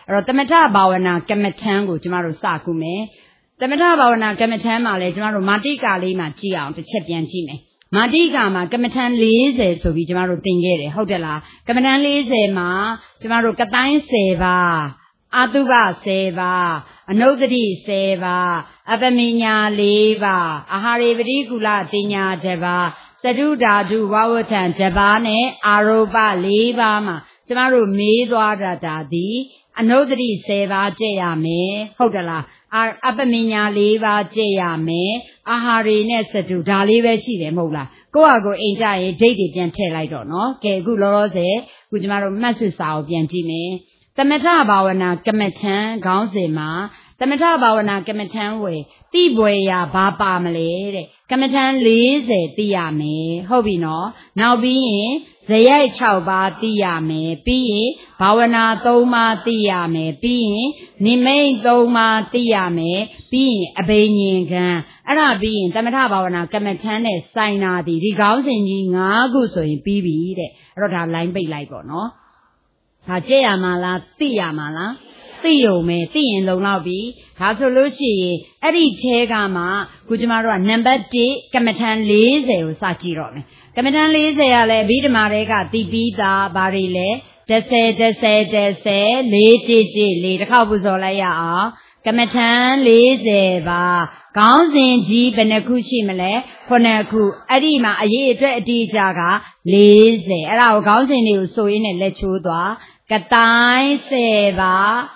Tamata Bawana Kamatango, Tomorrow Sakume. Tamata Bawana Kamatama, Tomorrow Matika Lima Chia, the champion Jime. Matika ma Kamatan Lize, so we tomorrow Tingere, Hotela. Kamatan Lize ma, tomorrow Katain Seva, Atuba Seva, Anodri Seva, Abaminya Leva, Ahari Vidicula Tinya Deva, Saduda du Wawatan Javane, Aroba Leva ma, tomorrow Medwada Dadi, Anodri Seva Jayame, Hotela. Abaminya Leva Jayame, Ahari Nesatu, Dalive Chile Mola. Go a go enjoy dated and tell I don't know. Ke good lorose, good maro Massusao Biantime. The Metabawana Kamatan, Gauzema, the Metabawana Kamatan way, Tiboya Baba Malay, Kamatan Lize, Tiame, Hobino, now being. Zayai Chauba Tiame, Pi, Bawana Toma Tiame, Pi, Nime Toma Tiame, Pi, Abanigan, Arabi, Tamatabawana, Kamatane, Saina, the Rigausing Aguso in Bibi, Rota Line Bay Ligo, no? Hajea Mala, Tiamala, Theo me, Thin Lonabi, Hasolushi, Eddie Chegama, Kujamara, number D, Kamatan Lize, Sachiro. Kamatan Lize, Bidamarega, Tibida, Barile, Dese, Lady, the Kabuzolaya, Kamatan Lize, Gauzin G, Benakushimale, Konaku, Adima, Aye, Dijaga, Lize, Ara Gauzin, so in a lechuda, Katai Seva.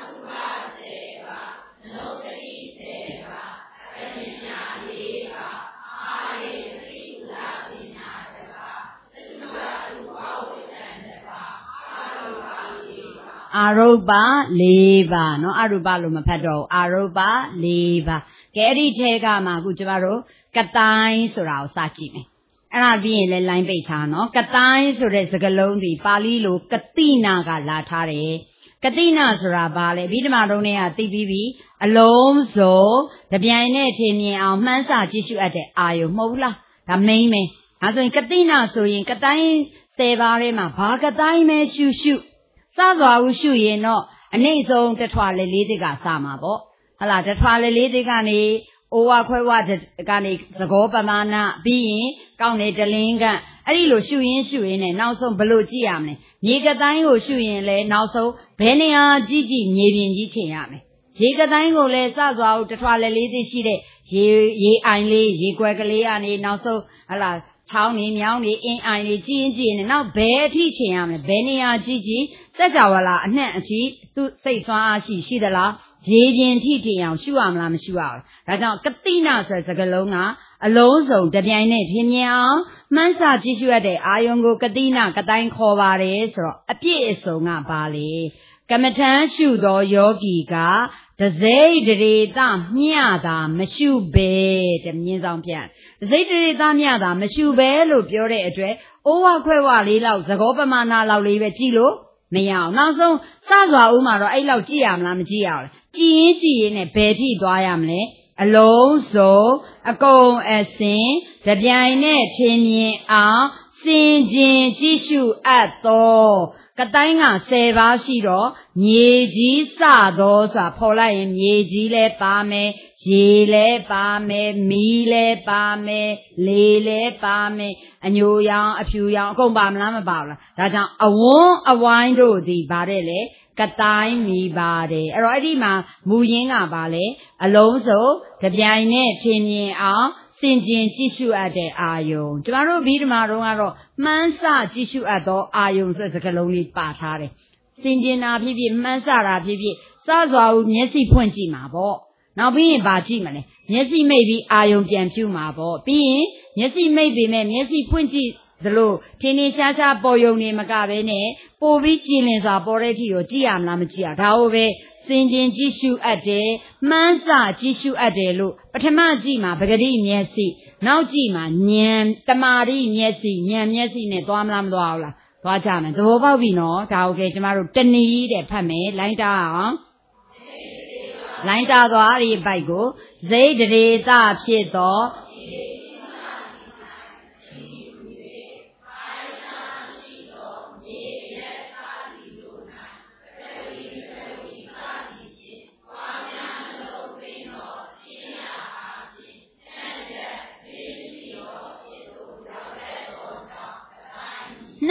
Aroba leva, no Aruba Lumapado, Aroba leva. Gary Tegama, Gujaro, Katai Surao Sachime. And I'll be in the line betano, Katai Suresagalon, the Palilo, Katina Galatare, Katina Surabale, Vidamaronea, TVV, Alonso, the Biane Timmy, our Mansa Jishu at the Ayo Mola, the Mame. As in Katina, so in Katai Sevarema, Pakatai me shoot. Sazwa ushu ye no, a nason the twale lidiga sama bo. Hala the twale lidigani, owa quewa the gani, the goba mana, being, Gaune the linga, a little shoe in, and now some below giamne. Yiga dango shoe in le, now so, Benia Gigi, Navin Gichiame. Yiga dango le Sazwa the twale lidi shide, ye ainly, ye quackly, and now so, hala. Towny, Youngy, in Iny, G, and now bear teaching him, Benia Gigi, Sajawala, Nancy, to say she the la, Jadian teaching, Shuam Lam Shua. That's now Katina says a galona, Alonso, the Bianet, him yao, Mansa Jisuade, Ayongo Katina, Katain Kovare, so appears so not Bali. Kamatan Shudo Yogiga. The Zaydrita Miada, Mashube, the Nizampian. The Zaydrita Miada, Mashube, look your address, Owa Quewali, the Gopamana, Lauli, Gilo, Meow. Now so, Sazwa Umaro, I love Giam Lam Gial, G in a petty doyamle, Alonso, a go as sin, the Diane, Timmy, Sin Jin, Jishu at all. Katanga seva shiro, Nieji sado sa pola in Yeji le pame, Jile pame, Mile pame, Lele pame, and you young, a few young, go bam lama bala. That's a won a wine do the barele, Katai mi bade. Already ma, Muyinga bale, Alonso, the Biane, Timmy, Sinjin Jishu at the Ayon. Tomorrow be tomorrow, Mansa Jishu at the Ayon says a caloni patare. Sinjin Apibi, Mansara Pibi, Sazo, Nessie Punchi Mabo. Now being Bajimane, Nessie may be Ayon Piantu Mabo. Being, Nessie may be Nessie Punchi the low, Tini Sasha Boyoni Magavene, Povi Chilins are Boreti or Giam Lamachia, Taove. Sinjin Jishu Ade, Mansa Jishu Adelu, but a Majima, Bagadi Niesi, now Jima, Niam, Tamari Niesi, Niam Niesi, Netuamlam Loala, Wajaman, the Wovavino, Tauke Jamaru, Tani, the Pame, Linda, Linda, the Ari Baigo, Zay the Reza Pieto.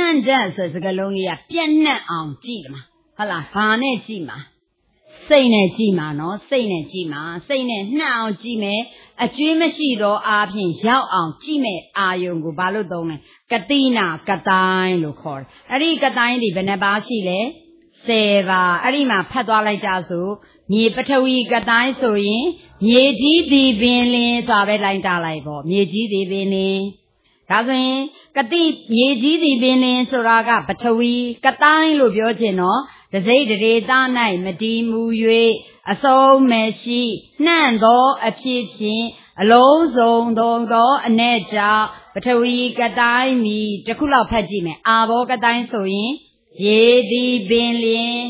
န့်ချက်ဆိုစကားလုံးလေးကပြန့်နှံ့အောင်ကြည့်မှာဟုတ်လားဘာနဲ့ကြည့်မှာစိတ်နဲ့ကြည့်မှာနော်စိတ်နဲ့ကြည့်မှာစိတ်နဲ့နှံ့အောင်ကြည့်မယ်အကျွေးမရှိသောအားဖြင့်ရောက်အောင်ကြည့်မယ်အာယုံကိုဘာလို့သုံးလဲကတိနာကတိုင်းလို့ခေါ်တယ်အဲ့ဒီကတိုင်းဒီဘယ်နှပါရှိလဲ10ပါအဲ့ဒီမှာဖတ်သွားလိုက်ကြဆိုမြေပထဝီကတိုင်းဆိုရင်မြေကြီးသည်ပင်လင်းဆိုတာပဲလိုက်တာလိုက်ပေါ့မြေကြီးသည်ပင်လင်းဒါဆိုရင်ကတိမြေကြီးသည်ပင်လင်းဆိုတာကပထဝီကတိုင်းလို့ပြောခြင်းတော့တစိတ်တရေသား၌မတည်မူ၍အစုံမရှိနှံ့သောအဖြစ်ဖြင့်အလုံးစုံသောအ내ကြောင့်ပထဝီကတိုင်းမီတစ်ခုလောက်ဖတ်ကြည့်မယ်အာဘောကတိုင်းဆိုရင်ရေသည်ပင်လင်း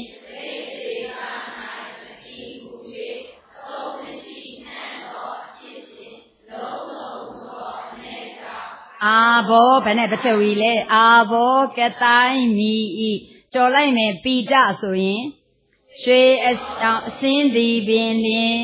အာဘောဘယ်နဲ့ပထဝီလဲအာဘောကတိုင်းမီဤကြော်လိုက်မယ်ပိဋဆိုရင်ရွှေအစင်းသည်ပင်လင်း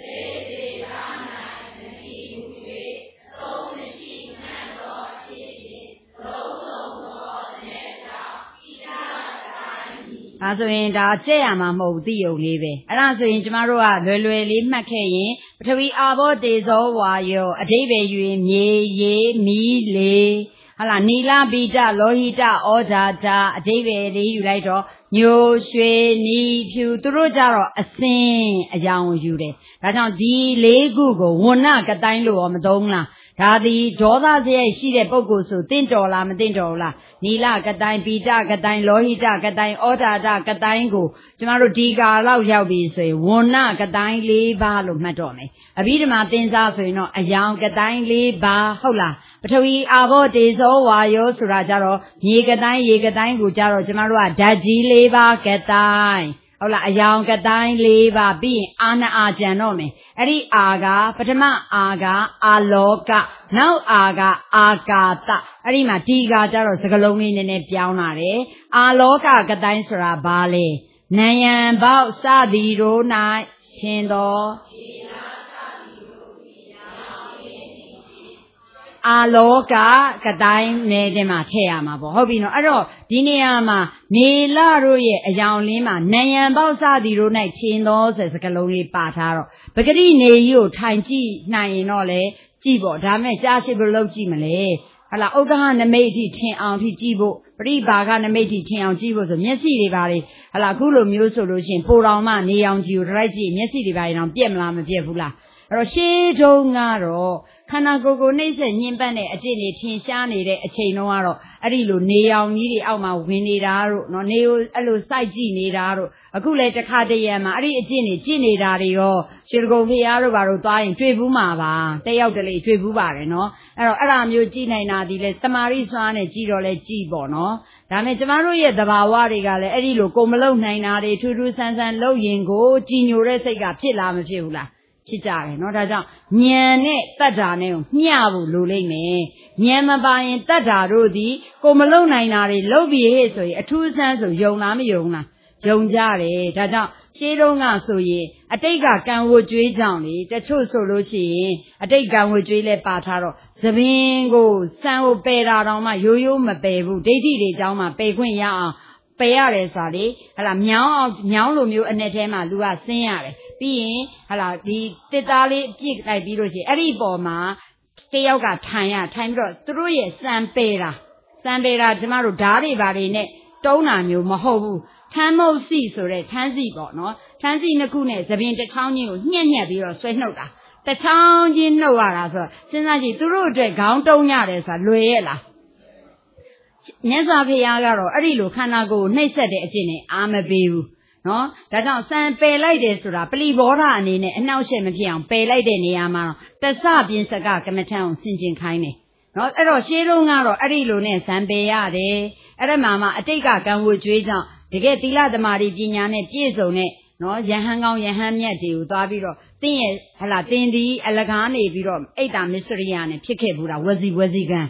ဒါဆိုရင်ဒါကြက်ရမှာမဟုတ်သိုံလေးပဲအဲ့ဒါဆိုရင်ကျမတို့ကလွယ်လွယ်လေးမှတ်ခဲ့ရင်ပထဝီအာဘောတေဇောဝါယောအဓိပ္ပာယ်ယူရင်မြေရေမီးလေဟလာနီလာပိဋလောဟိတဩဇာတာအဓိပ္ပာယ်လေးယူလိုက်တော့ညိုရွှေနီဖြူသူတို့ကြတော့အစင်းအယောင်ယူတယ်ဒါကြောင့်ဒီလေးခုကိုဝဏကတိုင်းလို့ရောမသုံးလားဒါသည်ဒေါသစရိုက်ရှိတဲ့ပုဂ္ဂိုလ်ဆိုတင့်တော်လားမတင့်တော်ဘူးလားနီလကတိုင်းပိဋကတိုင်းလောဟိတကတိုင်းဩဒါတကတိုင်းကိုကျမတို့ဒီကာလောက်ရောက်ပြီဆိုရင်ဝဏကတိုင်း၄ပါးလို့မှတ်တော့မယ်အဘိဓမ္မာသင်္စားဆိုရင်တော့အယောင်ကတိုင်း၄ပါးဟုတ်လားပထဝီအာဘောတေဇောဝါယောဆိုတာကြတော့မြေကတိုင်းရေကတိုင်းကိုကြတော့ကျမတို့ကဓာတ်ကြီး၄ပါးကတိုင်းဟုတ်လားအယောင်ကတိုင်း၄ပါးပြီးရင်အာနအာကြံတော့မယ်အဲ့ဒီအာကပထမအာကအာလောကနောက်အာကအာကာတအဲ့ဒီမှာဒီကကြတော့စကလုံးလေးနည်းနည်းပြောင်းလာတယ်အာလောကကတိုင်းဆိုတာဘာလဲနံယံပေါက်စသည်တို့၌ထင်သောအာလောကကတိုင်းနေတဲ့မှာထည့်ရမှာပေါ့ဟုတ်ပြီနော်အဲ့တော့ဒီနေရာမှာနေလတို့ရဲ့အယောင်လင်းမှာနံယံပေါက်စသည်တို့၌ထင်သောဆိုစကလုံးလေးပါထားတော့ပဂတိနေကြီးကိုထိုင်ကြည့်နိုင်ရင်တော့လေကြည့်ပေါ့ဒါမဲ့ကြားရှိဖို့လုပ်ကြည့်မလဲဟလာဥက္ကဟနမိတ်အထိထင်အောင်ထိကြည့်ဖို့ပရိဘာဂနမိတ်အထိထင်အောင်ကြည့်ဖို့ဆိုမျက်စိတွေပါလေဟလာအခုလိုမျိုးဆိုလို့ရှိရင်ပိုတော်မှနေအောင်ကြည့်ကိုတိုက်ကြည့်မျက်စိတွေပါရင်တော့ပြက်မလားမပြက်ဘူးလားအဲ့တော့ရှေးတုန်းကတော့ခန္ဓာကိုယ်ကိုနှိမ့်ဆက်ညှဉ်းပန်းတဲ့အကျင့်တွေထင်ရှားနေတဲ့အချိန်တုန်းကတော့အဲ့ဒီလိုနေအောင်ကြီးတွေအောက်မှာဝင်နေတာတို့နော်နေကိုအဲ့လိုစိုက်ကြည့်နေတာတို့အခုလည်းတစ်ခါတည်းရမှာအဲ့ဒီအကျင့်တွေကျင့်နေတာတွေရောရွှေကုံဖျားတို့ဘာလို့သွားရင်တွေ့ဘူးမှာပါတယောက်တလေတွေ့ဘူးပါတယ်နော်အဲ့တော့အဲ့ဒါမျိုးကြည့်နိုင်တာဒီလေတမာရိစွာနဲ့ကြည့်တော့လဲကြည့်ပေါ့နော်ဒါမဲ့ကျမတို့ရဲ့သဘာဝတွေကလည်းအဲ့ဒီလိုကိုမလုံနိုင်တာတွေထူးထူးဆန်းဆန်းလုပ်ရင်ကိုကြည်ညိုတဲ့စိတ်ကဖြစ်လားမဖြစ်ဘူးလားဖြစ်ကြတယ်နော်ဒါကြောင့်ဉာဏ်နဲ့တတ္တာနဲ့ကိုမျှဖို့လိုလိမ့်မယ်ဉာဏ်မပါရင်တတ္တာတို့သည်ကိုမလုံနိုင်တာတွေလုပ်ပြီးဟဲ့ဆိုရင်အထူးဆန်းဆိုယုံလားမယုံလားယုံကြတယ်ဒါကြောင့်ရှင်းတုန်းကဆိုရင်အတိတ်ကကံဝတ်ကြွေးကြောင့်လေတချို့ဆိုလို့ရှိရင်အတိတ်ကံဝတ်ကြွေးလဲပါထားတော့သပင်ကိုစံကိုပယ်တာတောင်မှရိုးရိုးမပယ်ဘူးဒိဋ္ဌိတွေကြောင့်မှပယ်ခွင့်ရအောင်ပယ်ရတယ်ဆိုတာလေဟလာမြောင်းလိုမျိုးအနဲ့ထဲမှာလူကဆင်းရတယ်ပြီးရင်ဟလာဒီတစ်သားလေးပြစ်လိုက်ပြီးလို့ရှိရင်အဲ့ဒီပေါ်မှာတယောက်ကထိုင်ပြီးတော့သူတို့ရဲ့စံပေတာကျမတို့ဓာတ်တွေဘာတွေနဲ့တုံးတာမျိုးမဟုတ်ဘူးထမ်းမုတ်စီဆိုတဲ့ထမ်းစီပေါ့နော်ထမ်းစီနှစ်ခုနဲ့သပင်တစ်ချောင်းချင်းကိုညှက်ပြီးတော့ဆွဲနှုတ်တာတစ်ချောင်းချင်းနှုတ်ရတာဆိုတော့စဉ်းစားကြည့်သူတို့အတွက်ခေါင်းတုံးရတယ်ဆိုတာလွယ်ရဲ့လားမြတ်စွာဘုရားကတော့အဲ့ဒီလိုခန္ဓာကိုယ်ကိုနှိပ်စက်တဲ့အကျင့်နဲ့အာမပေးဘူးနော်ဒါကြောင့်စံပယ်လိုက်တယ်ဆိုတာပလီဘောဓအနေနဲ့အနှောက်အယှက်မဖြစ်အောင်ပယ်လိုက်တဲ့နေရာမှာတစပြင်စကကမ္မထံကိုဆင်ကျင်ခိုင်းတယ်နော်အဲ့တော့ရှေးတုန်းကတော့အဲ့ဒီလိုနဲ့စံပယ်ရတယ်အဲ့ဒါမှအတိတ်ကကံဝတ်ကြွေးကြောင့်တကယ်သီလသမารိပညာနဲ့ပြည့်စုံတဲ့နော်ယဟန်ကောင်းယဟန်မြတ်တွေကိုသွားပြီးတော့တင်းရဲ့ဟလာတင်းဒီအလကားနေပြီးတော့အိတ်တာမစ္စရိယနဲ့ဖြစ်ခဲ့ဘူးတာဝစီကံ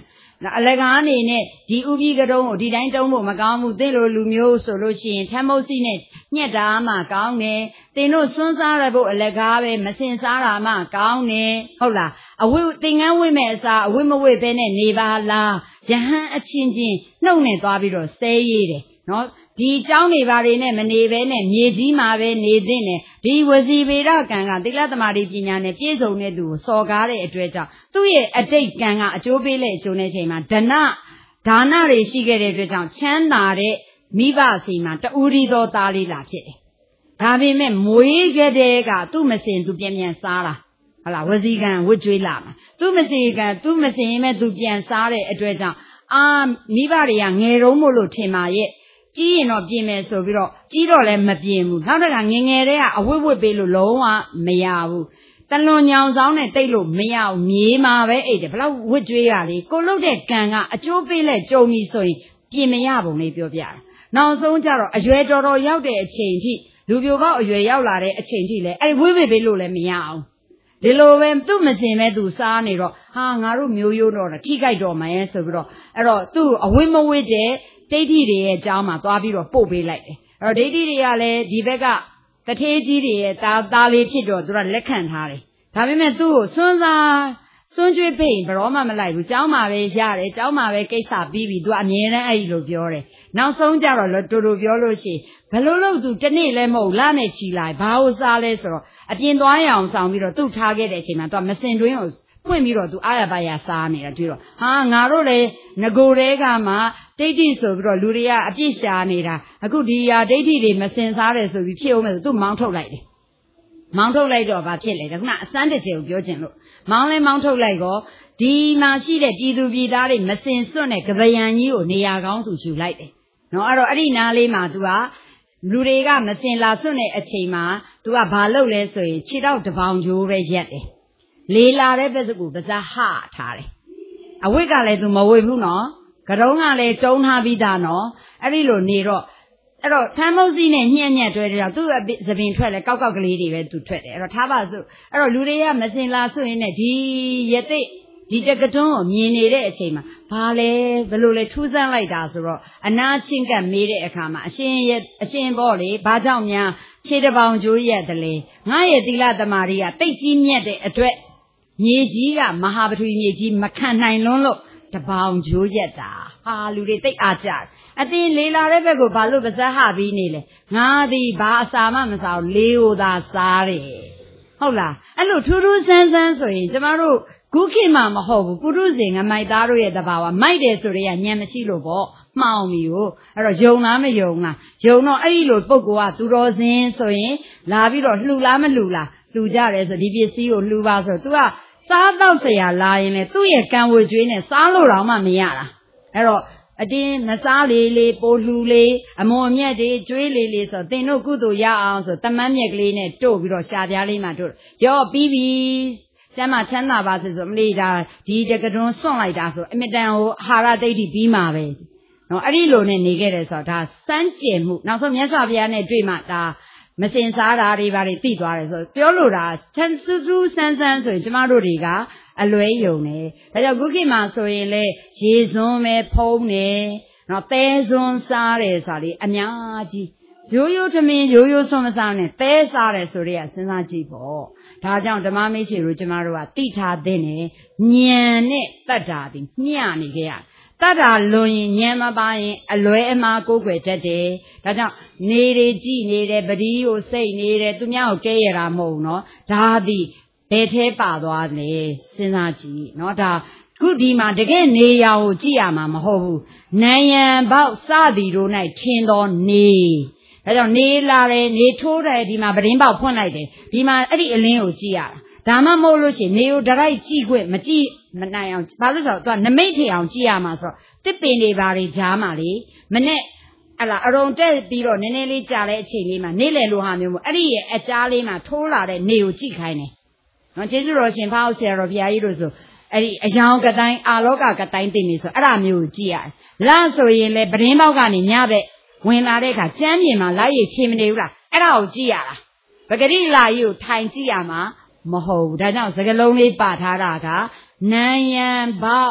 အလကားအနေနဲ့ဒီဥပိကတုံးကိုဒီတိုင်းတုံးဖို့မကောင်းဘူးသင်လိုလူမျိုးဆိုလို့ရှိရင်ထမ်းမုတ်စီနဲ့ညှက်တာမှကောင်းတယ်သင်တို့စွန်းစားရဖို့အလကားပဲမစင်စားတာမှကောင်းတယ်ဟုတ်လားအဝိသင်္ကန်းဝိမဲ့အစားအဝိမဝိပဲနဲ့နေပါလားယဟန်အချင်းချင်းနှုတ်နဲ့သွားပြီးတော့ဆဲရေးတယ်နော်ဒီเจ้าနေပါတွေနဲ့မနေဘဲနဲ့မြေကြီးမှာပဲနေသင့်တယ်ဒီဝစီဗေဒကံကသီလသမารိပညာနဲ့ပြည့်စုံတဲ့သူကိုစော်ကားတဲ့အတွေ့အကြောင်းသူ့ရဲ့အတိတ်ကံကအကျိုးပေးတဲ့အကျိုးနဲ့ချိန်မှာဒါနတွေရှိခဲ့တဲ့အတွက်ကြောင့်ချမ်းသာတဲ့မိဘစီမှာတူရီသောသားလေးလာဖြစ်တယ်ဒါပေမဲ့မွေးခဲ့တဲ့ကသူ့မစင်သူပြန်စားတာဟုတ်လားဝစီကံဝတ်ကြွေးလာမှာသူ့မစင်ရင်မဲ့သူပြန်စားတဲ့အတွက်ကြောင့်မိဘတွေကငယ်တုန်းမို့လို့ထင်ပါရဲ့ကြီးရင်တော့ပြင်မယ်ဆိုပြီးတော့ကြီးတော့လည်းမပြင်ဘူးနောက်တစ်ခါငငယ်တည်းကအဝတ်ပေးလို့လုံးဝမရဘူးတလွန်ညောင်ဆောင်နဲ့တိတ်လို့မရဘူးမြေမှာပဲအိတ်တယ်ဘလောက်ဝတ်ကြွေးရလေကိုလုတ်တဲ့ကံကအကျိုးပေးလဲကြုံပြီဆိုရင်ပြင်မရပုံလေးပြောပြတာနောက်ဆုံးကျတော့အရွယ်တော်တော်ရောက်တဲ့အချိန်ထိလူပြိုပေါက်အရွယ်ရောက်လာတဲ့အချိန်ထိလဲအဲ့ဝတ်ပေးလို့လည်းမရအောင်ဒီလိုပဲသူ့မစင်မဲ့သူစားနေတော့ငါတို့မျိုးရိုးတော့ထိကြိုက်တော့မယ်ဆိုပြီးတော့အဲ့တော့သူ့အဝိမဝိတဲ့ဒိဋ္ဌိတွေရဲ့အကြောင်းမှာသွားပြီးတော့ပို့ပေးလိုက်တယ်အဲ့တော့ဒိဋ္ဌိတွေကလည်းဒီဘက်ကတထေးကြီးတွေရဲ့သားလေးဖြစ်တော့သူကလက်ခံထားတယ်ဒါပေမဲ့သူ့ကိုစွန်းကြွေးဖိတ်ဘယ်တော့မှမလိုက်ဘူးကျောင်းမှာပဲရတယ်ကျောင်းမှာပဲကိစ္စပြီးပြီသူကအမြဲတမ်းအဲ့လိုပြောတယ်နောက်ဆုံးကြတော့တူတူပြောလို့ရှိရင်ဘယ်လိုလုပ်သူတနေ့လည်းမဟုတ်လနဲ့ချီလိုက်ဘာလို့စားလဲဆိုတော့အပြင်သွားရအောင်ဆောင်ပြီးတော့သူ့ထားခဲ့တဲ့အချိန်မှာသူကမစင်တွင်းကိုဖွင့်ပြီးတော့သူအားရပါရစားနေတာတွေ့တော့ငါတို့လည်းငကိုတဲကမှဒိဋ္ဌိဆိုပြီးတော့လူတွေကအပြစ်ရှာနေတာအခုဒီဟာဒိဋ္ဌိတွေမစင်စားတယ်ဆိုပြီးဖြစ်အောင်မယ်ဆိုသူမောင်းထုတ်လိုက်တယ်မောင်းထုတ်လိုက်တော့ဘာဖြစ်လဲခုနအစမ်းတစ်ချက်ကိုပြောချင်လို့မောင်းထုတ်လိုက်တော့ဒီမှာရှိတဲ့ပြည်သူပြည်သားတွေမစင်စွန့်တဲ့ကပယံကြီးကိုနေရာကောင်းသူယူလိုက်တယ်နော်အဲ့တော့အဲ့ဒီနားလေးမှာ तू ကလူတွေကမစင်လာစွန့်တဲ့အချိန်မှာ तू ကဘာလုပ်လဲဆိုရင်ခြေတော့တပေါင်ကျိုးပဲရက်တယ်လေလာတဲ့ဘက်ကူပါးစပ်ဟထားတယ်အဝိတ်ကလည်း तू မဝိတ်ဘူးနော်ကတုံးကလည်းတုံးထားပြီးသားနော်အဲ့ဒီလိုနေတော့အဲ့တော့ထမ်းမုတ်စီနဲ့ညက်တွဲတဲ့ကြောင့်သူ့သပင်ထွက်လဲကောက်ကလေးတွေပဲ तू ထွက်တယ်အဲ့တော့ထားပါစို့အဲ့တော့လူတွေကမစင်လာစွန့်ရင်ဒီရသိဒီတကတွန်းကိုမြင်နေတဲ့အချိန်မှာဘာလဲဘယ်လိုလဲထူးဆန်းလိုက်တာဆိုတော့အနာချင်းကမေးတဲ့အခါမှာအရှင်ပေါ့လေဘာကြောင့်များခြေတပေါင်ကျိုးရက်တယ်လေငါရဲ့သီလသမารီကတိတ်ကြီးမြတ်တဲ့အတွက်မြေကြီးကမဟာပထဝီမြေကြီးမခံနိုင်လွန်းလို့တပေါင်ကျိုးရက်တာလူတွေတိတ်အားကြအတင်းလေလာတဲ့ဘက်ကိုဘာလို့ပါဇက်ဟပြီးနေလဲငါသည်ဘာအစာမှမစားဘူးလေကိုသာစားတယ်ဟုတ်လားအဲ့လိုထူးထူးဆန်းဆန်းဆိုရင်ကျမတို့ခုခေတ်မှမဟုတ်ဘူးပုရုဇဉ်ငမိုက်သားတို့ရဲ့တဘာဝမိုက်တယ်ဆိုရဲညံမရှိလို့ပေါ့မှောင်ပြီကိုအဲ့တော့ယုံလားမယုံလားယုံတော့အဲ့ဒီလိုပုဂ္ဂိုလ်ကသူတော်စင်ဆိုရင်လာပြီးတော့လှူလားမလှူလားလှူကြတယ်ဆိုဒီပစ္စည်းကိုလှူပါဆို तू ကစားတော့ဆရာလာရင်လေသူ့ရဲ့ကံဝေကျွေးနဲ့စားလို့တော့မှမရတာအဲ့တော့အတင်းမစားလေပိုလှူလေအမွန်အမြတ်တွေကျွေးလေဆိုသင်တို့ကုသိုလ်ရအောင်ဆိုတမန်းမြက်ကလေးနဲ့တို့ပြီးတော့ရှာပြားလေးမှတို့ရောပြီးပြီကျမ်းမှာချမ်းသာပါစေဆိုမလေးဒါဒီတကတွန်းစွန့်လိုက်တာဆိုအမြဲတမ်းဟိုအာဟာရဒိဋ္ဌိပြီးမှာပဲနော်အဲ့ဒီလိုနဲ့နေခဲ့တယ်ဆိုတော့ဒါစမ်းကြယ်မှုနောက်ဆုံးမြတ်စွာဘုရားနဲ့တွေ့မှဒါမစင်စားတာတွေဘာတွေသိသွားတယ်ဆိုပြောလို့တာဆန်းစူးဆန်းဆိုရင်ကျမတို့တွေကအလွဲယုံတယ်ဒါကြောင့်ခုခေတ်မှာဆိုရင်လေရေစွန်းပဲဖုံးတယ်နော်သဲစွန်းစားတယ်ဆိုတာလေအများကြီးရိုးထမင်းရိုးစွန်းမစားနဲ့သဲစားတယ်ဆိုရဲစဉ်းစားကြည့်ပေါ့ဒါကြောင့်ဓမ္မမိတ်ဆွေတို့ကျမတို့ကတိထားတဲ့နဲ့ဉာဏ်နဲ့တတ်တာဒီမျှနေကြရတတ်တာလွန်ရင်ဉာဏ်မပါရင်အလွဲအမှားကိုးကွယ်တတ်တယ်ဒါကြောင့်နေတွေကြည့်နေတယ်ပတိကိုစိတ်နေတယ်သူများကိုကဲရတာမဟုတ်ဘူးနော်ဒါသည်ဘယ်ထဲပါသွားလဲစဉ်းစားကြည့်နော်ဒါခုဒီမှာတကယ်နေရာကိုကြည့်ရမှာမဟုတ်ဘူးနိုင်ရန်ပေါက်စသည်တို့၌ထင်တော်နေဒါကြောင့်နေလာတယ်နေထိုးတယ်ဒီမှာပရင်းပေါက်ဖွင့်လိုက်တယ်ဒီမှာအဲ့ဒီအလင်းကိုကြည့်ရတာဒါမှမဟုတ်လို့ရှိရင်နေကိုဒရိုက်ကြည့်ခွင့်မကြည့်မနိုင်အောင်ဘာလို့ဆိုတော့သူကနမိတ်ထအောင်ကြည့်ရမှာဆိုတော့တစ်ပင်တွေဘာတွေကြားမှာလေမနဲ့အရုံတက်ပြီးတော့နည်းနည်းလေးကြာတဲ့အချိန်လေးမှာနေလေလိုဟာမျိုးမို့အဲ့ဒီရဲ့အကြားလေးမှာထိုးလာတဲ့နေကိုကြည့်ခိုင်းတယ်နော်ကျေးဇူးတော်ရှင်ဖောက်ဆရာတော်ဘုရားကြီးတို့ဆိုအဲ့ဒီအယောင်ကတိုင်းအာလောကကတိုင်းသိနေဆိုအဲ့ဒါမျိုးကိုကြည့်ရတယ်လားဆိုရင်လေပရင်းပေါက်ကနေညဘက်ဝင်လာတဲ့အခါကျမ်းပြင်မှာလိုက်ရချေမနေဘူးလားအဲ့ဒါကိုကြည့်ရတာပဂရိလာကြီးကိုထိုင်ကြည့်ရမှာမဟုတ်ဘူးဒါကြောင့်စကလုံးလေးပါထားတာကနံယံပေါက်စ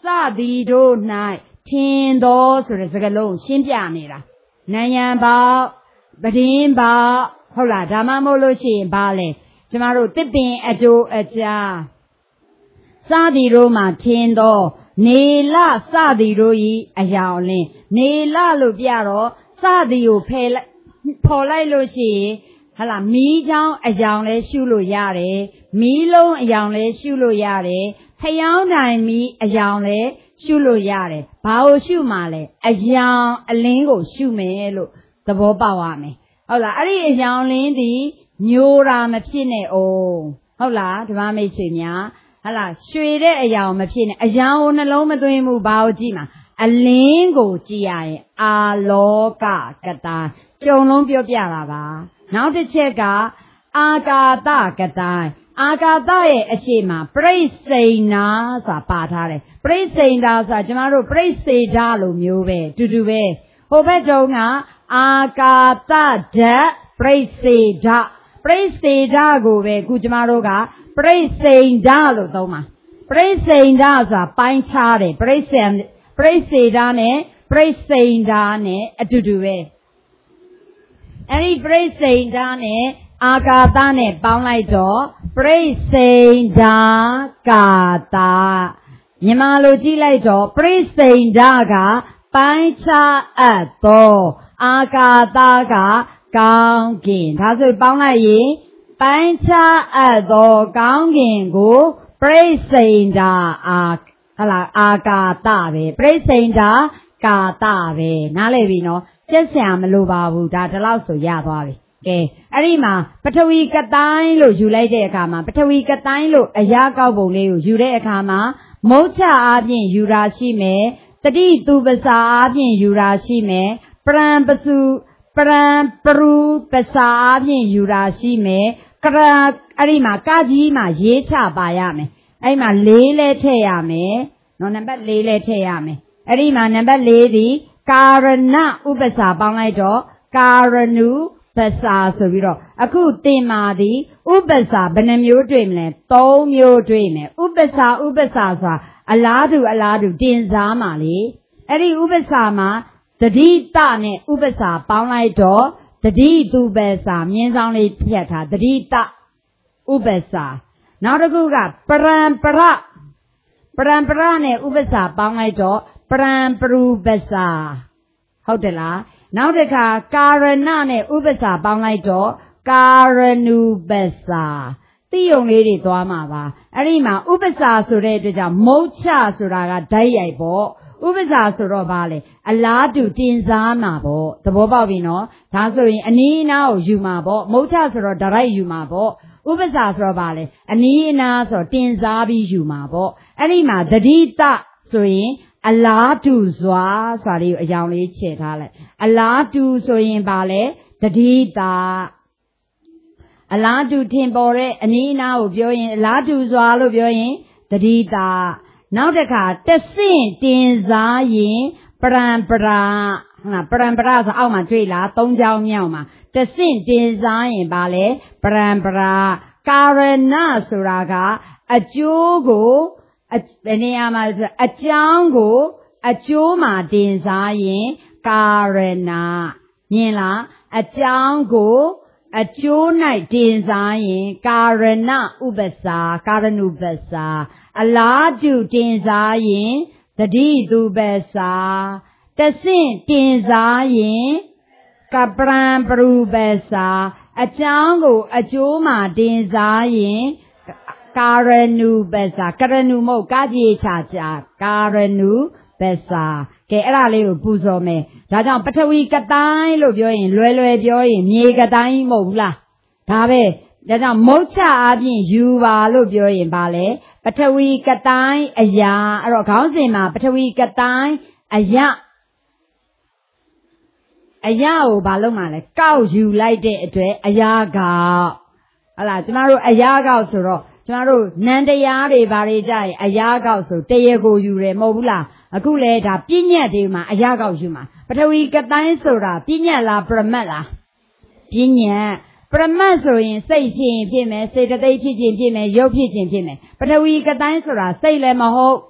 သည်တို့၌ထင်သောဆိုတဲ့စကားလုံးရှင်းပြနေတာနံရံပေါက်ပဒင်းပေါက်ဟုတ်လားဒါမှမဟုတ်လို့ရှိရင်ဘာလဲကျမတို့တစ်ပင်အကျိုးအကြားစသည်တို့မှာထင်သောနေလစသည်တို့ဤအယောင်လင်းနေလလို့ပြတော့စသည်ကိုဖော်လိုက်လို့ရှိရင်ဟလာမီးချောင်းအယောင်လဲရှုလို့ရတယ်မီးလုံးအယောင်လဲရှုလို့ရတယ်ဖျောင်းတိုင်မီးအယောင်လဲရှုလို့ရတယ်ဘာကိုရှုမှလဲအယောင်အလင်းကိုရှုမယ်လို့သဘောပေါက်ရမယ်ဟုတ်လားအဲ့ဒီအယောင်လင်းသည်ညိုတာမဖြစ်နဲ့အောင်ဟုတ်လားဓမ္မမိတ်ဆွေများဟလာရွှေတဲ့အယောင်မဖြစ်နဲ့အယောင်ကိုနှလုံးမသွင်းဘူးဘာကိုကြည့်မှာအလင်းကိုကြည့်ရရင်အာလောကကတာကြုံလုံးပြောပြတာပါနောက်တစ်ချက်ကအာကာသကတိုင်းအာကာသရဲ့အရှိမပြိစိဏဆိုတာပါထားတယ်ပြိစိဏဆိုတာကျမတို့ပြိစေဓာလိုမျိုးပဲတူတူပဲဟိုဘက်တုန်းကအာကာသဓာတ်ပြိစေဓာပြိစေဓာကိုပဲခုကျမတို့ကပြိစိဏလို့သုံးပါပြိစိဏဆိုတာပိုင်းခြားတယ်ပြိစေဓာနဲ့ပြိစိဏနဲ့အတူတူပဲအဲ့ဒီပြိစိဏနဲ့အာကာသနဲ့ပေါင်းလိုက်တော့ပြိစိဏကာတာမြန်မာလိုကြည့်လိုက်တော့ပြိစိဏကပိုင်းခြားအပ်သောအာကာသကကောင်းကင်ဒါဆိုပေါင်းလိုက်ရင်ပိုင်းခြားအပ်သောကောင်းကင်ကိုပြိစိဏအာကာသပဲပြိစိဏကာသပဲနားလည်ပြီနော်ကျက်ဆရာမလိုပါဘူးဒါဒီလောက်ဆိုရသွားပြီကဲအဲ့ဒီမှာပထဝီကတိုင်းလို့ယူလိုက်တဲ့အခါမှာပထဝီကတိုင်းလို့အရာကောက်ပုံလေးကိုယူတဲ့အခါမှာမုတ်ချအားဖြင့်ယူတာရှိမယ်တတိသူပစာအားဖြင့်ယူတာရှိမယ်ပရံပရူပစာအားဖြင့်ယူတာရှိမယ်အဲ့ဒီမှာကကြီးမှာရေးချပါရမယ်အဲ့မှာ4လဲထည့်ရမယ်နော်နံပါတ်4လဲထည့်ရမယ်အဲ့ဒီမှာနံပါတ်4ဒီကာရဏဥပစာပေါင်းလိုက်တော့ကာရဏုပစာဆိုပြီးတော့အခုသင်မာသည်ဥပစာဘယ်နှမျိုးတွေ့မလဲ3မျိုးတွေ့မယ်ဥပစာဆိုတာအလားတူတင်စားမှာလေအဲ့ဒီဥပစာမှာတတိတနဲ့ဥပစာပေါင်းလိုက်တော့တတိသူပစာမြင်းဆောင်လေးဖြတ်ထားတတိတဥပစာနောက်တစ်ခုကပရံပရနဲ့ဥပစာပေါင်းလိုက်တော့ပရံပရူပစာဟုတ်တယ်လားနောက်တစ်ခါကာရဏနဲ့ဥပစာပေါင်းလိုက်တော့ကာရဏုပစာတိယုံလေးတွေသွားမှာပါအဲ့ဒီမှာဥပစာဆိုတဲ့အတွက်ကြောင့်မုတ်ချဆိုတာကဓာတ်ရိုက်ပေါ့ဥပစာဆိုတော့ဗာလေအလားတူတင်စားမှာပေါ့သဘောပေါက်ပြီနော်ဒါဆိုရင်အနီးအနားကိုယူမှာပေါ့မုတ်ချဆိုတော့ဓာတ်ရိုက်ယူမှာပေါ့ဥပစာဆိုတော့ဗာလေအနီးအနားဆိုတော့တင်စားပြီးယူမှာပေါ့အဲ့ဒီမှာတတိတဆိုရင်အလားတူစွာဆိုတာလေးကိုအယောင်လေးချဲ့ထားလိုက်အလားတူဆိုရင်ဗာလေတတိတာအလားတူထင်ပေါ်တဲ့အနီးအနားကိုပြောရင်အလားတူစွာလို့ပြောရင်တတိတာနောက်တစ်ခါတဆင့်တင်စားရင်ပရံပရာဆိုအောက်မှာတွေ့လား3ချောင်းမြောက်မှာတဆင့်တင်စားရင်ဗာလေပရံပရာကာရဏဆိုတာကအကျိုးကိုဘယ်နေရာမှာအကြောင်းကိုအကျိုးမှာတင်စားရင်ကာရဏမြင်လားအကြောင်းကိုအကျိုး၌တင်စားရင်ကာရဏဥပစာကာရဏုပစာအလားတူတင်စားရင်တတိသူပစာတဆင့်တင်စားရင်ကပရံပရူပစာအကြောင်းကိုအကျိုးမှာတင်စားရင်ကာရဏုပစာကရဏုမဟုတ်ကာကြီးချာကာရဏုပစာကဲအဲ့ဒါလေးကိုပူဇော်မယ်ဒါကြောင့်ပထဝီကတိုင်းလို့ပြောရင်လွယ်ပြောရင်မြေကတိုင်းမဟုတ်ဘူးလားဒါပဲဒါကြောင့်မုတ်ချအားဖြင့်ယူပါလို့ပြောရင်ဗာလဲပထဝီကတိုင်းအရာအဲ့တော့ခေါင်းစဉ်မှာပထဝီကတိုင်းအရာကိုဘာလုပ်မှလဲကောက်ယူလိုက်တဲ့အတွက်အရာကောက်ဟုတ်လားကျမတို့အရာကောက်ဆိုတော့ကျမတို့နန္တရားတွေဘာတွေကြရင်အရာကောက်ဆိုတရေကိုယူတယ်မဟုတ်ဘူးလားအခုလေဒါပြညတ်တွေမှာအရာကောက်ယူမှာပထဝီကတိုင်းဆိုတာပြညတ်လားပရမတ်လားပြညတ်ပရမတ်ဆိုရင်စိတ်ဖြစ်ရင်ဖြစ်မယ်စေတသိက်ဖြစ်ခြင်းဖြစ်မယ်ရုပ်ဖြစ်ခြင်းဖြစ်မယ်ပထဝီကတိုင်းဆိုတာစိတ်လည်းမဟုတ်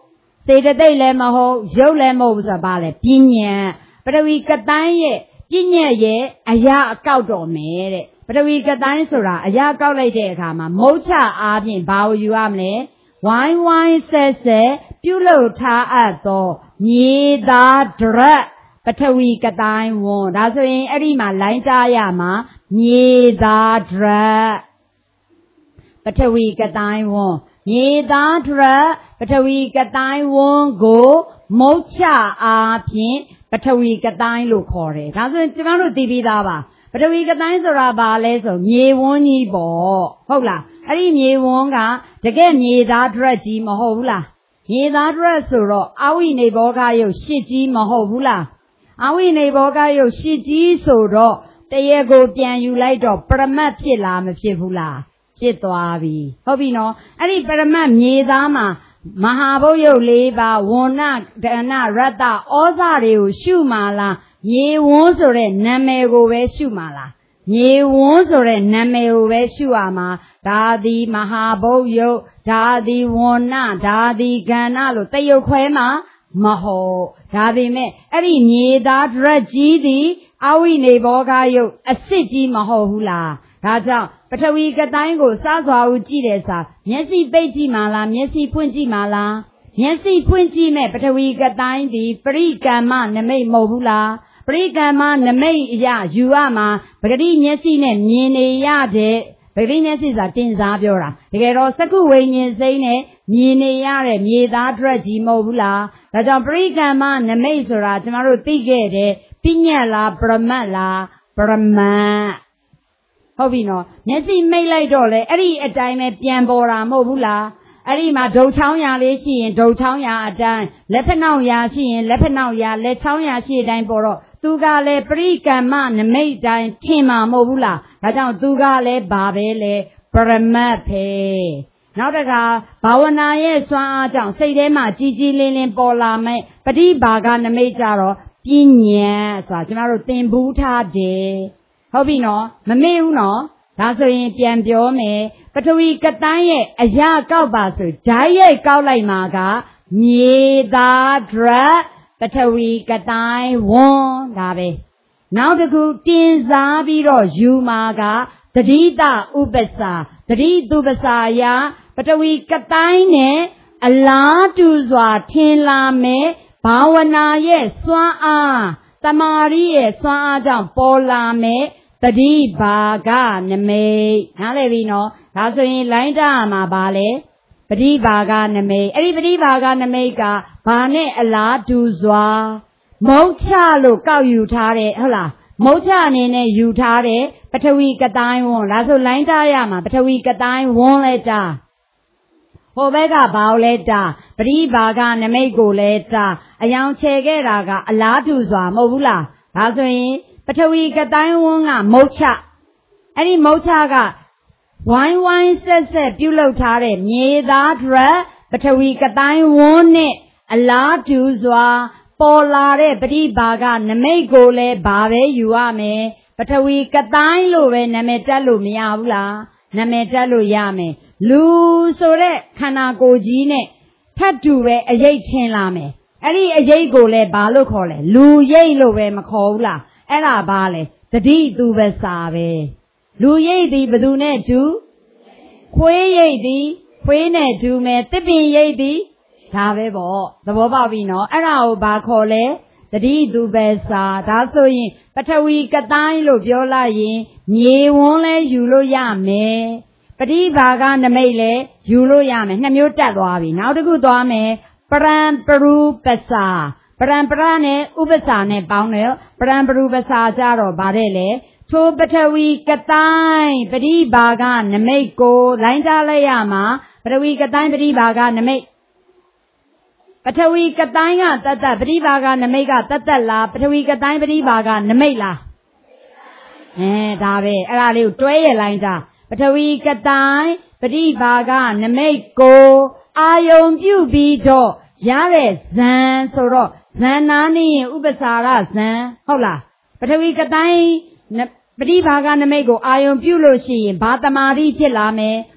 စေတသိက်လည်းမဟုတ်ရုပ်လည်းမဟုတ်ဆိုတာဘာလဲပညာပထဝီကတိုင်းရဲ့ပညာရဲ့အရာအကောက်တော်မယ်တဲ့ပထဝီကတိုင်းဆိုတာအရာကောက်လိုက်တဲ့အခါမှာမုတ်ချအားဖြင့်ဘာကိုယူရမလဲဝိုင်းဝိုင်းဆက်ဆက်ပြုလုပ်ထားအပ်သောမြေသားဒရက်ပထဝီကတိုင်းဝန်းဒါဆိုရင်အဲ့ဒီမှာလိုင်းကြားရမှာမြေသားဒရက်ပထဝီကတိုင်းဝန်းမြေသားဒရက်ပထဝီကတိုင်းဝန်းကိုမုတ်ချအားဖြင့်ပထဝီကတိုင်းလို့ခေါ်တယ်ဒါဆိုရင်ကျွန်တော်တို့သိပြီးသားပါပထဝီကတိုင်းဆိုတာဘာလဲဆိုမြေဝန်းကြီးပေါ့ဟုတ်လားအဲ့ဒီမြေဝန်းကတကယ်မြေသားဒရက်ကြီးမဟုတ်ဘူးလားမြေသားဒရက်ဆိုတော့အဝိနေဘောဂယုတ်ရှစ်ကြီးမဟုတ်ဘူးလားအဝိနေဘောဂယုတ်ရှစ်ကြီးဆိုတော့တရေကိုပြန်ယူလိုက်တော့ပရမတ်ဖြစ်လားမဖြစ်ဘူးလားဖြစ်သွားပြီဟုတ်ပြီနော်အဲ့ဒီပရမတ်မြေသားမှာမဟာဘုတ်ယုတ်၄ပါးဝဏ္ဏဒဏရတ္တဩဇတွေကိုရှုမှာလားမြေဝန်းဆိုတဲ့နာမည်ကိုပဲရှုမှာလားမြေဝန်းဆိုတဲ့နာမည်ကိုပဲရှုရမှာဒါသည်မဟာဘုတ်ယုတ်ဒါသည်ဝဏ္ဏဒါသည်ကဏ္ဍလို့တယုတ်ခွဲမှာမဟုတ်ဒါပေမဲ့အဲ့ဒီမြေသားဒရက်ကြီးသည်အဝိနေဘောဂယုတ်အစ်စ်ကြီးမဟုတ်ဘူးလားဒါကြောင့်ပထဝီကတိုင်းကိုစစွာဦးကြည့်တယ်စာမျက်စိပိတ်ကြည့်မှာလားမျက်စိဖွင့်ကြည့်မှာလားမျက်စိဖွင့်ကြည့်မဲ့ပထဝီကတိုင်းသည်ပရိကမ္မနမိတ်မဟုတ်ဘူးလားပရိကမ္မနမိတ်အရယူရမှာပဂတိမျက်စိနဲ့မြင်နေရတဲ့ပဂတိမျက်စိဆိုတာတင်စားပြောတာတကယ်တော့စက္ခုဝိညာဉ်စိမ့်နဲ့မြင်နေရတဲ့မြေသားဒရက်ကြီးမဟုတ်ဘူးလားဒါကြောင့်ပရိကမ္မနမိတ်ဆိုတာကျမတို့သိခဲ့တဲ့ပညာလားပရမတ်လားပရမတ်ဟုတ်ပြီနော်မျက်စိမိတ်လိုက်တော့လေအဲ့ဒီအတိုင်းပဲပြန်ပေါ်တာမဟုတ်ဘူးလားအဲ့ဒီမှာဒုတ်ချောင်းရာလေးရှိရင်ဒုတ်ချောင်းရာအတိုင်းလက်ဖက်နှောက်ရာရှိရင်လက်ဖက်နှောက်ရာလက်ချောင်းရာရှိအတိုင်းပေါ်တော့သူကလည်းပရိကမ္မနမိတ်တိုင်းထင်မှာမဟုတ်ဘူးလားဒါကြောင့်သူကလည်းဘာပဲလဲပရမတ်ပဲနောက်တခါဘာဝနာရဲ့စွမ်းအားကြောင့်စိတ်ထဲမှာကြီးကြီးလင်းလင်းပေါ်လာမဲ့ပฏิဘာဂနမိတ်ကြတော့ပညာဆိုတာကျမတို့သင်ဘူးထားတယ်ဟုတ်ပြီနော်မမေ့ဘူးနော်ဒါဆိုရင်ပြန်ပြောမယ်ပထဝီကတိုင်းရဲ့အရာကောက်ပါဆိုဓာတ်ရိုက်ကောက်လိုက်မှာကမြေသားဒရက်ပထဝီကတိုင်းဝန်းဒါပဲနောက်တစ်ခုတင်စားပြီးတော့ယူမှာကတတိတဥပ္ပစာတတိတုပ္ပစာယပထဝီကတိုင်းနဲ့အလားတူစွာထင်လာမယ်ဘာဝနာရဲ့စွမ်းအားတမာရီရဲ့စွမ်းအားကြောင့်ပေါ်လာမယ်တတိဘာဂနမိတ်နားလည်ပြီနော်ဒါဆိုရင်လိုင်းတာမှာပါလေပฏิဘာဂနမိတ်အဲ့ဒီပฏิဘာဂနမိတ်ကဘာနဲ့အလားတူစွာမုတ်ချလို့ကောက်ယူထားတယ်ဟုတ်လားမုတ်ချအနေနဲ့ယူထားတယ်ပထဝီကတိုင်းဝန်းဒါဆိုလိုင်းတာရမှာပထဝီကတိုင်းဝန်းလဲတာဟိုဘက်ကဘာလဲတာပฏิဘာဂနမိတ်ကိုလဲတာအယောင်ချေခဲ့တာကအလားတူစွာမဟုတ်ဘူးလားဒါဆိုရင်ပထဝီကတိုင်းဝန်းကမုတ်ချအဲ့ဒီမုတ်ချကဝိုင်းဝိုင်းဆက်ဆက်ပြုလုပ်ထားတဲ့မြေသားဒရက်ပထဝီကတိုင်းဝန်းနဲ့အလားတူစွာပေါ်လာတဲ့ပฏิဘာဂနမိတ်ကိုလည်းဘာပဲယူရမယ်ပထဝီကတိုင်းလို့ပဲနာမည်တက်လို့မရဘူးလားနာမည်တက်လို့ရမယ်လူဆိုတဲ့ခန္ဓာကိုယ်ကြီးနဲ့ထပ်တူပဲအရေးထင်လာမယ်အဲ့ဒီအရေးကိုလည်းဘာလို့ခေါ်လဲလူရိတ်လို့ပဲမခေါ်ဘူးလားအဲ့ဒါဘာလဲတတိသူပ္ပစာပဲလူရိတ်သည်ဘသူနဲ့တူခွေးရိတ်သည်ခွေးနဲ့တူမယ်တစ်ပင်ရိတ်သည်ဒါပဲပေါ့သဘောပေါက်ပြီနော်အဲ့ဒါကိုဘာခေါ်လဲတတိသူပ္ပစာဒါဆိုရင်ပထဝီကတိုင်းလို့ပြောလိုက်ရင်မြေဝန်းလဲယူလို့ရမယ်ပฏิဘာဂနမိတ်လဲယူလို့ရမယ်နှစ်မျိုးတက်သွားပြီနောက်တစ်ခုသွားမယ်ပရံပရူပ္ပစာပရံပရနဲ့ဥပ္ပစာနဲ့ပေါင်းတယ်ပရံပရူပ္ပစာကြတော့ဗါတဲ့လေထိုပထဝီကတိုင်းပฏิဘာဂနမိတ်ကိုလိုင်းထားလိုက်ရမှာပထဝီကတိုင်းပฏิဘာဂနမိတ်ပထဝီကတိုင်းကတတ်ပฏิဘာဂနမိတ်ကတတ်လားပထဝီကတိုင်းပฏิဘာဂနမိတ်လားဒါပဲအဲ့ဒါလေးကိုတွဲရလိုင်းထားပထဝီကတိုင်းပฏิဘာဂနမိတ်ကိုအာယုံပြုပြီးတော့ရတဲ့ဇံဆိုတော့ဇံနာနေရင်ဥပ္ပစာရဇံဟုတ်လားပထဝီကတိုင်းပฏิဘာဂနမိတ်ကိုအာယုံပြုလို့ရှိရင်ဘာတမာတိဖြစ်လာမယ်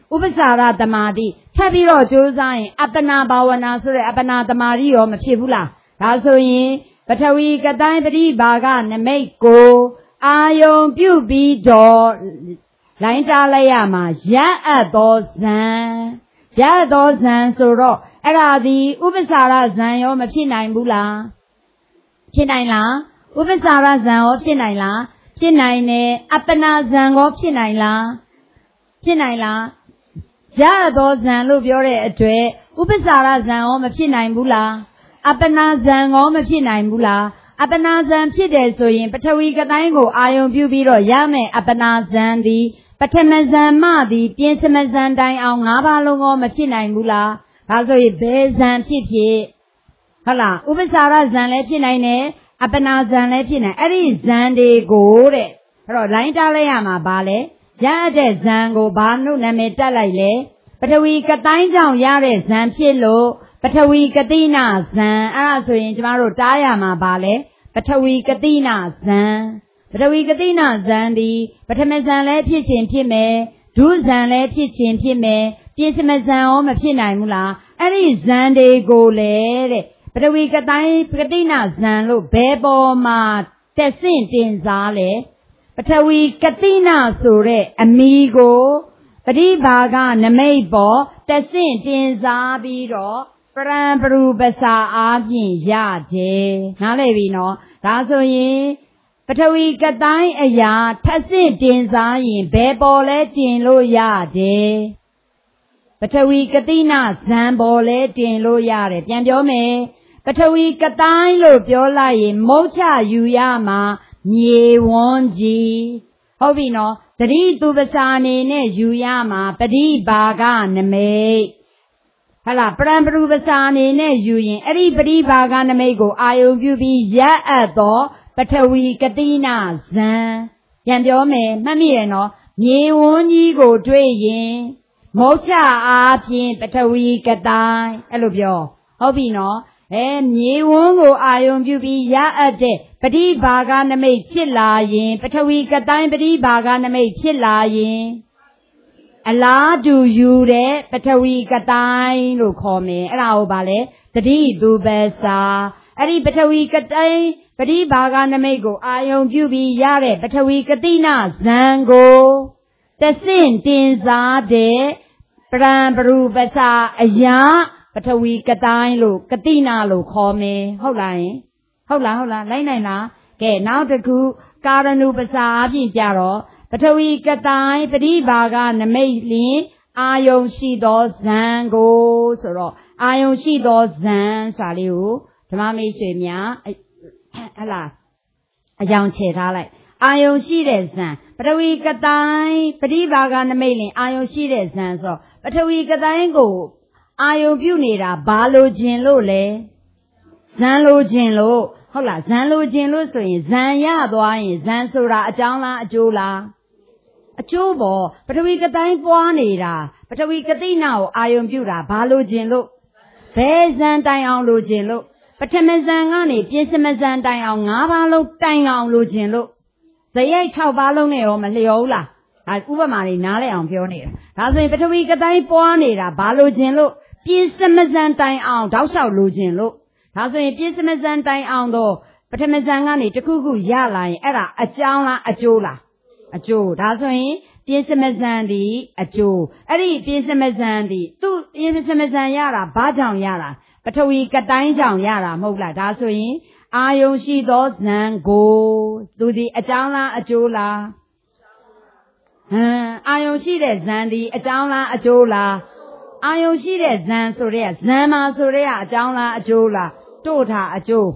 ဥပ္ပစာရသမာဓိထပ်ပြီးတော့ကြိုးစားရင်အပ္ပနာဘာဝနာဆိုတဲ့အပ္ပနာသမာဓိရောမဖြစ်ဘူးလားဒါဆိုရင်ပထဝီကတိုင်းပရိဘာကနမိတ်ကိုအာယုံပြုပြီးတော့လိုင်းတားလိုက်ရမှာရက်အပ်သောဇံရက်သောဇံဆိုတော့အဲ့ဒါဒီဥပ္ပစာရဇံရောမဖြစ်နိုင်ဘူးလားဖြစ်နိုင်လားဥပ္ပစာရဇံရောဖြစ်နိုင်လားဖြစ်နိုင်တယ်အပ္ပနာဇံရောဖြစ်နိုင်လားဖြစ်နိုင်လားရသောဇံလို့ပြောတဲ့အတွက်ဥပ္ပစာရဇံရောမဖြစ်နိုင်ဘူးလားအပ္ပနာဇံရောမဖြစ်နိုင်ဘူးလားအပ္ပနာဇံဖြစ်တယ်ဆိုရင်ပထဝီကတိုင်းကိုအာယုံပြုပြီးတော့ရမယ်အပ္ပနာဇံသည်ပထမဇံမှသည်ပြင်စမဇံတိုင်အောင်၅ပါးလုံးရောမဖြစ်နိုင်ဘူးလားဒါဆိုရင်ဘယ်ဇံဖြစ်ဖြစ်ဟုတ်လားဥပ္ပစာရဇံလည်းဖြစ်နိုင်တယ်အပ္ပနာဇံလည်းဖြစ်နိုင်အဲ့ဒီဇံတွေကိုတဲ့အဲ့တော့လိုင်းတားလိုက်ရမှာဗာလဲရတဲ့ဇံကိုဘာလို့နာမည်တက်လိုက်လဲပထဝီကတိုင်းကြောင့်ရတဲ့ဇံဖြစ်လို့ပထဝီကတိနာဇံအဲ့ဒါဆိုရင်ကျမတို့တားရမှာဗာလဲပထဝီကတိနာဇံပထဝီကတိနာဇံဒီပထမဇံလည်းဖြစ်ခြင်းဖြစ်မယ်ဒုဇံလည်းဖြစ်ခြင်းဖြစ်မယ်ပြင်စမဇံရောမဖြစ်နိုင်ဘူးလားအဲ့ဒီဇံတွေကိုလေတဲ့ပထဝီကတိုင်းကတိနာဇံလို့ဘယ်ပေါ်မှာတက်ဆင့်တင်စားလဲပထဝီကတိနာဆိုတဲ့အမီကိုပရိဘာကနမိတ်ပေါ်တက်ဆင့်တင်စားပြီးတော့ပရံပရူပစာအားဖြင့်ရတယ်နားလည်ပြီနော်ဒါဆိုရင်ပထဝီကတိုင်းအရာထပ်ဆင့်တင်စားရင်ဘယ်ပေါ်လဲတင်လို့ရတယ်ပထဝီကတိနာဇံပေါ်လဲတင်လို့ရတယ်ပြန်ပြောမယ်ပထဝီကတိုင်းလို့ပြောလိုက်ရင်မုတ်ချယူရမှာမြေဝန်းကြီးဟုတ်ပြီနော်သတိသူပစာအနေနဲ့ယူရမှာပရိဘာကနမိတ်ဟလာပရံပရူပစာအနေနဲ့ယူရင်အဲ့ဒီပရိဘာကနမိတ်ကိုအာယုပြုပြီးရက်အပ်သောပထဝီကတိနာဇံပြန်ပြောမယ်မှတ်မိရနော်မြေဝန်းကြီးကိုတွေ့ရင်မုတ်ချအားဖြင့်ပထဝီကတိုင်းအဲ့လိုပြောဟုတ်ပြီနော်မြေဝန်းကိုအာယုံပြုပြီးရအပ်တဲ့ပရိဘာကနမိတ်ဖြစ်လာရင်ပထဝီကတိုင်းပရိဘာကနမိတ်ဖြစ်လာရင်အလားတူယူတဲ့ပထဝီကတိုင်းလို့ခေါ်မယ်အဲ့ဒါကိုဗာလဲတတိသူပစာအဲ့ဒီပထဝီကတိုင်းပရိဘာကနမိတ်ကိုအာယုံပြုပြီးရတဲ့ပထဝီကတိနာဇံကိုတဆင့်တင်စားတဲ့ပရံပရူပစာအရာပထဝီကတိုင်းလို့ကတိနာလို့ခေါ်မယ်ဟုတ်လားယင်ဟုတ်လားလိုက်နိုင်လားကဲနောက်တစ်ခုကာရဏုပစာအပြင်ကြတော့ပထဝီကတိုင်းပရိဘာကနမိတ်လင်အာယုံရှိသောဇံကိုဆိုတော့အာယုံရှိသောဇံဆိုတာလေးကိုဓမ္မမိတ်ဆွေများဟလာအယောင်ချေထားလိုက်အာယုံရှိတဲ့ဇံပထဝီကတိုင်းပရိဘာကနမိတ်လင်အာယုံရှိတဲ့ဇံဆိုပထဝီကတိုင်းကိုအာယုံပြုနေတာဘာလိုခြင်းလို့လဲဇံလိုခြင်းလို့ဟုတ်လားဇံလိုခြင်းလို့ဆိုရင်ဇံရသွားရင်ဇံဆိုတာအကြောင်းလားအကျိုးလားအကျိုးပေါ့ပထဝီကတိုင်းပွားနေတာပထဝီကတိနာကိုအာယုံပြုတာဘာလိုခြင်းလို့ဘယ်ဇံတိုင်အောင်လိုခြင်းလို့ပထမဇံကနေပြင်စမဇံတိုင်အောင်၅ပါးလုံးတိုင်အောင်လိုခြင်းလို့ဇယိတ်6ပါးလုံးနဲ့ရောမလျော်ဘူးလားဥပမာလေးနားလည်အောင်ပြောနေတာဒါဆိုရင်ပထဝီကတိုင်းပွားနေတာဘာလိုခြင်းလို့ပြင်စမဇံတိုင်အောင်တောက်လျှောက်လိုခြင်းလို့ဒါဆိုရင်ပြင်စမဇံတိုင်အောင်တော့ပထမဇံကနေတခုခုရလာရင်အဲ့ဒါအကြောင်းလားအကျိုးလားအကျိုးဒါဆိုရင်ပြင်စမဇံဒီအကျိုးအဲ့ဒီပြင်စမဇံဒီသူ့ပြင်စမဇံရတာဘာကြောင့်ရတာပထဝီကတိုင်းကြောင့်ရတာမဟုတ်လားဒါဆိုရင်အာယုံရှိသောဇံကိုသူဒီအကြောင်းလားအကျိုးလားအာယုံရှိတဲ့ဇံဒီအကြောင်းလားအကျိုးလားအာယုံရှိတဲ့ဇံဆိုတဲ့ဇံမှာဆိုတဲ့အကြောင်းလားအကျိုးလားတို့တာအကျိုး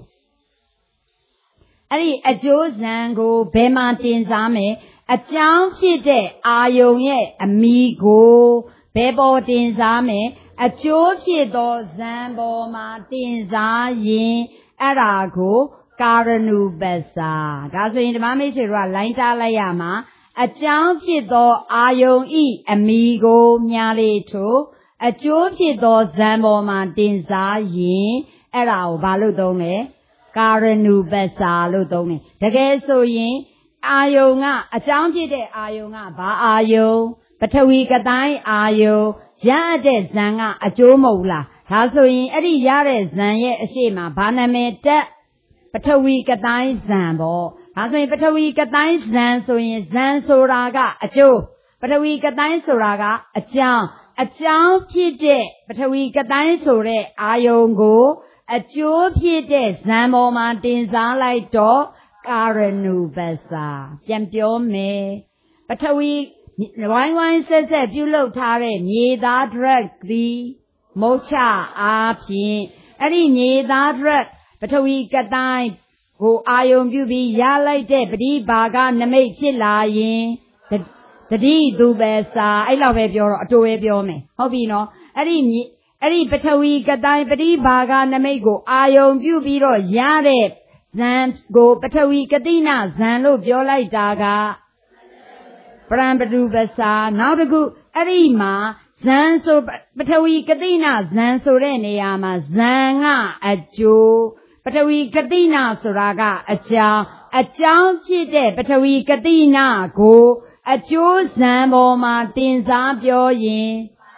အဲ့ဒီအကျိုးဇံကိုဘယ်မှာတင်စားမယ်အကြောင်းဖြစ်တဲ့အာယုံရဲ့အမီကိုဘယ်ပေါ်တင်စားမယ်အကျိုးဖြစ်သောဇံပေါ်မှာတင်စားရင်အဲ့ဒါကိုကာရဏုပ္ပစာဒါဆိုရင်ဓမ္မမိတ်ဆွေတို့ကလိုင်းတားလိုက်ရမှာအကြောင်းဖြစ်သောအာယုံဤအမီကိုမြားလေးထို့အကျိုးဖြစ်သောဇံပေါ်မှာတင်စားရင်အဲ့ဒါကိုဘာလို့သုံးလဲကာရဏုပ္ပစာလို့သုံးတယ်တကယ်ဆိုရင်အာယုံကအကြောင်းဖြစ်တဲ့အာယုံကဘာအာယုံပထဝီကတိုင်းအာယုံရတဲ့ဇန်ကအကျိုးမဟုတ်လားဒါဆိုရင်အဲ့ဒီရတဲ့ဇန်ရဲ့အရှိမဘာနာမည်တက်ပထဝီကတိုင်းဇန်ပေါ့ဒါဆိုရင်ပထဝီကတိုင်းဇန်ဆိုရင်ဇန်ဆိုတာကအကျိုးပထဝီကတိုင်းဆိုတာကအကြောင်းဖြစ်တဲ့ပထဝီကတိုင်းဆိုတဲ့အာယုံကိုအကျိုးဖြစ်တဲ့ဇန်ပေါ်မှာတင်စားလိုက်တော့ကာရဏုပ္ပစာပြန်ပြောမယ်ပထဝီဝိုင်းဝိုင်းဆက်ဆက်ပြုလုပ်ထားတဲ့မြေသားဒရက်သည်မုတ်ချအားဖြင့်အဲ့ဒီမြေသားဒရက်ပထဝီကတိုင်းကိုအာယုံပြုပြီးရလိုက်တဲ့ပဋိဘာကနမိတ်ဖြစ်လာရင်တတိသူပဲစာအဲ့လောက်ပဲပြောတော့အတူပဲပြောမယ်ဟုတ်ပြီနော်အဲ့ဒီပထဝီကတိုင်းပဋိဘာကနမိတ်ကိုအာယုံပြုပြီးတော့ရတဲ့ဇန်ကိုပထဝီကတိနာဇန်လို့ပြောလိုက်တာကပရံပတုပစာနောက်တစ်ခုအဲ့ဒီမှာဇန်ဆိုပထဝီကတိနာဇန်ဆိုတဲ့နေရာမှာဇန်ကအကျိုးပထဝီကတိနာဆိုတာကအကြောင်းဖြစ်တဲ့ပထဝီကတိနာကိုအကျိုးဇန်ပေါ်မှာတင်စားပြောရင်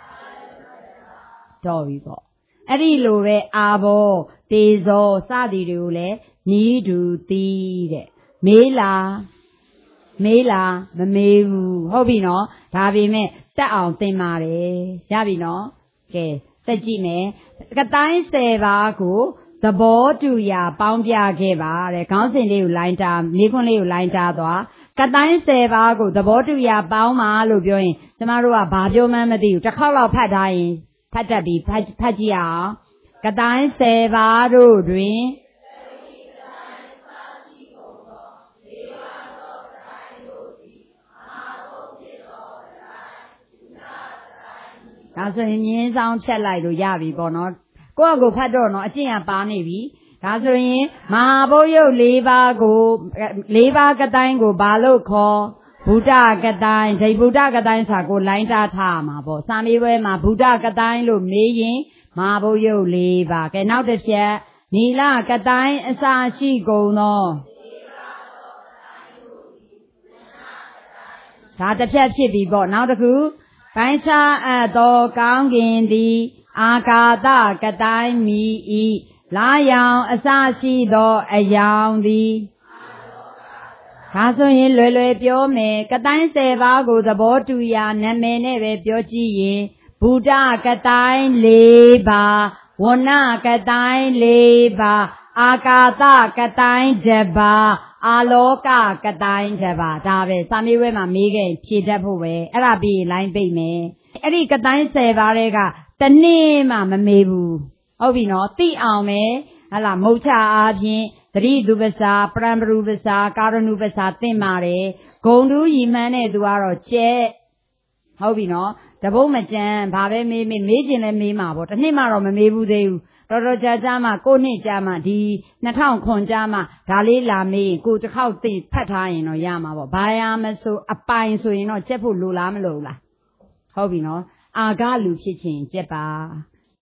တော်ပြီပေါ့အဲ့ဒီလိုပဲအာဘောတေဇောစသည်တွေကိုလည်းနီးတူတီးတဲ့မေးလားမမေးဘူးဟုတ်ပြီနော်ဒါပေမဲ့တက်အောင်သင်ပါတယ်ရပြီနော်ကဲဆက်ကြည့်မယ်ကတိုင်း10ပါးကိုသဘောတူရာပေါင်းပြခဲ့ပါတဲ့ခေါင်းစဉ်လေးကိုလိုင်းတာမိခွန်းလေးကိုလိုင်းတာသွားကတိုင်း10ပါးကိုသဘောတူရာပေါင်းပါလို့ပြောရင်ကျမတို့ကဘာပြောမှန်းမသိဘူးတစ်ခေါက်လောက်ဖတ်ထားရင်ဖတ်တတ်ပြီးဖတ်ကြည့်အောင်ကတိုင်း10ပါးတို့တွင်ဒါဆိုရင်မြင်းဆောင်ဖြတ်လိုက်လို့ရပြီပေါ့နော်ကိုယ့်အကိုဖတ်တော့နော်အကျင့်ကပါနေပြီဒါဆိုရင်မဟာဘုတ်ရုပ်၄ပါးကို၄ပါးကတိုင်းကိုဘာလို့ခေါ်ဗုဒ္ဓကတိုင်းဒီဗုဒ္ဓကတိုင်းစာကိုလိုင်းတာထားမှာပေါ့စာမေးပွဲမှာဗုဒ္ဓကတိုင်းလို့မေးရင်မဟာဘုတ်ရုပ်၄ပါးကဲနောက်တစ်ချက်နီလကတိုင်းအစာရှိကုန်သောဒါတစ်ဖြတ်ဖြစ်ပြီပေါ့နောက်တစ်ခုပိုင်းခြားအပ်သောကောင်းကင်သည်အာကာသကတိုင်းမီဤလာရောင်အစရှိသောအယောင်သည်ဒါဆိုရင်လွယ်လွယ်ပြောမယ်ကတိုင်း10ပါးကိုသဘောတူရာနာမည်နဲ့ပဲပြောကြည့်ရင်ဗုဒ္ဓကတိုင်း4ပါးဝဏကတိုင်း4ပါးအာကာသကတိုင်း1ပါးအာလောကကတိုင်း1ပါးဒါပဲစာမေးပွဲမှာမေးခဲ့ဖြေတတ်ဖို့ပဲအဲ့ဒါပြီးလိုင်းပိတ်မယ်အဲ့ဒီကတိုင်း10ပါးတွေကတနေ့မှမမေးဘူးဟုတ်ပြီနော်သိအောင်ပဲဟလာမုတ်ချအားဖြင့်သတိသူပစာပရံပရုပစာကာရဏုပစာသင်ပါတယ်ဂုံတူးရီမှန်းတဲ့သူကတော့ကျဲဟုတ်ပြီနော်တပုတ်မကြမ်းဘာပဲမေးကျင်လဲမေးမှာပေါ့တစ်နှစ်မှတော့မမေးဘူးသေးဘူးတော်ကြာမှကိုနှစ်ကြာမှဒီ2009ကြာမှဒါလေးလာမေးကိုတစ်ခေါက်သိဖတ်ထားရင်တော့ရမှာပေါ့ဘာရမဆိုအပိုင်ဆိုရင်တော့ချက်ဖို့လိုလားမလိုလားဟုတ်ပြီနော်အာဂလူဖြစ်ခြင်းချက်ပါ